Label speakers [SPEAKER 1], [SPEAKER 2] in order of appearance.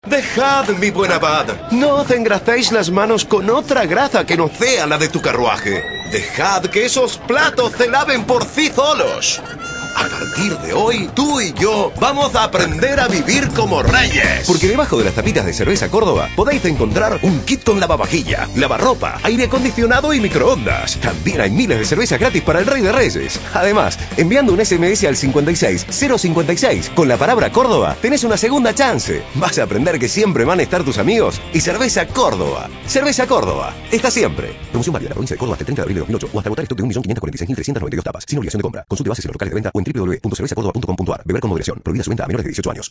[SPEAKER 1] Dejad, mi buen abad, no os engracéis las manos con otra grasa que no sea la de tu carruaje. Dejad que esos platos se laven por sí solos. A partir de hoy, tú y yo vamos a aprender a vivir como reyes. Porque debajo de las tapitas de Cerveza Córdoba podéis encontrar un kit con lavavajilla, lavarropa, aire acondicionado y microondas. También hay miles de cervezas gratis para el Rey de Reyes. Además, enviando un SMS al 56056 con la palabra Córdoba, tenés una segunda chance. Vas a aprender que siempre van a estar tus amigos y Cerveza Córdoba. Cerveza Córdoba. Está siempre. Promoción válida en la provincia de Córdoba hasta el 30 de abril de 2008 o hasta agotar stock de 1.546.392 tapas. Sin obligación de compra. Consulte bases en los locales de venta o en www.cervezacórdoba.com.ar. Beber con moderación. Prohibida su venta a menores de 18 años.